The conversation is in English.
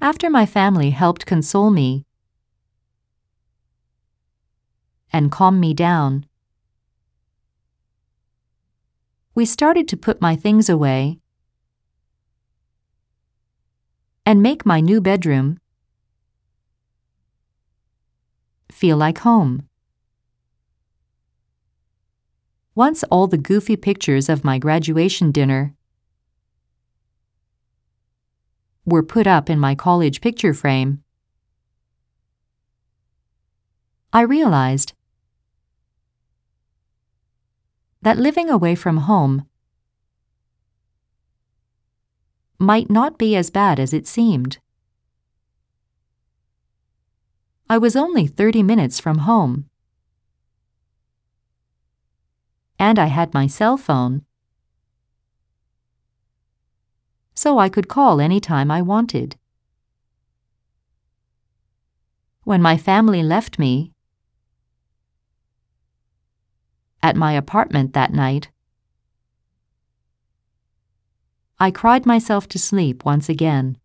After my family helped console me and calm me down, we started to put my things away and make my new bedroom feel like home. Once all the goofy pictures of my graduation dinner were put up in my college picture frame, I realized that living away from home might not be as bad as it seemed. I was only 30 minutes from home, and I had my cell phone, so I could call any time I wanted. When my family left me at my apartment that night, I cried myself to sleep once again.